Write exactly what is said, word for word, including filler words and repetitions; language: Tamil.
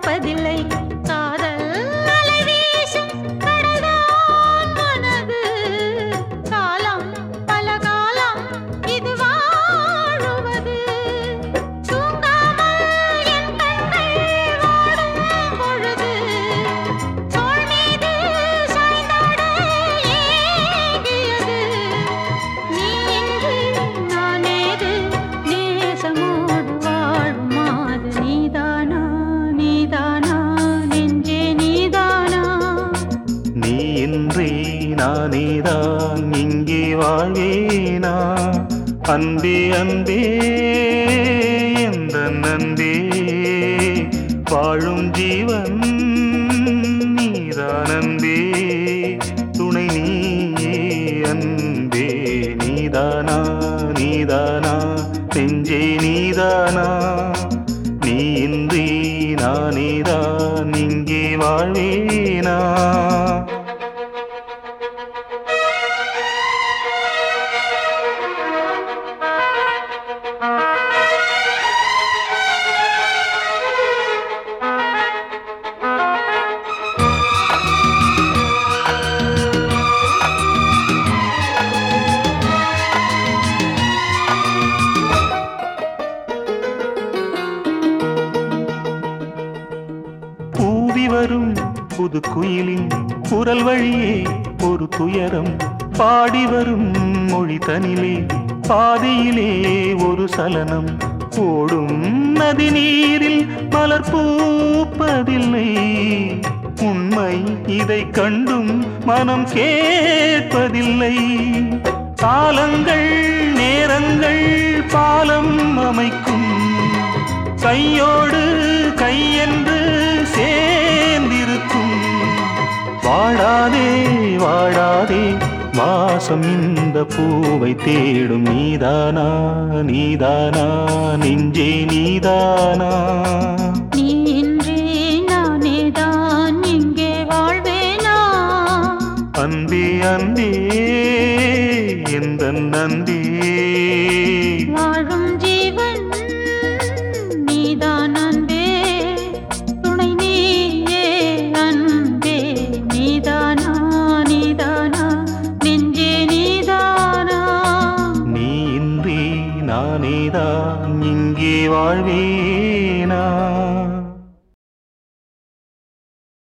மறப்பதில்லை காதல் அலை வீசும் கடல்தான் மனது காலம் பல காலம் இது வாழுவது தூங்காமல் என் கண்கள் வாடும் பொழுது தோள் மீது சாய்ந்தாட ஏங்கியது நீ இன்றி நான் ஏது நேசமோடு வாழும் மாது நீதானா நீதானா நெஞ்சே நீதானா நீ இன்றி நானேதான் இங்கே வாழ்வேனா அன்பே அன்பே எந்த நன்பே வாழும் ஜீவன் நீதான் அன்பே துணை நீயே அன்பே நீதானா நீதானா நெஞ்சே நீதானா நீ இன்றி நானேதான் இங்கே வாழ்வேனா பூவி வரும் புது குயிலின் குரல் வழியே ஒரு துயரம் பாடி வரும் மொழி தனிலே பாதியிலே ஒரு சலனம் ஓடும் நதி நீரில் மலர் பூப்பதில்லை உண்மை இதை கண்டும் மனம் கேட்பதில்லை காலங்கள் நேரங்கள் பாலம் அமைக்கும் கையோடு கையென்று சேர்ந்திருக்கும் வாழாதே வாழாதே வாசம் இந்த பூவை தேடும் நீதானா நீதானா நெஞ்சே நீதானா நீ இன்றி நானேதான் இங்கே வாழ்வேனா அன்பே அன்பே எந்த நன்பே வாழும் ஜீவன் நீதான் அன்பே துணை நீயே அன்பே நீதானா நீதானா நெஞ்சே நீதானா நீ இன்றி நானேதான் இங்கே வாழ்வேனா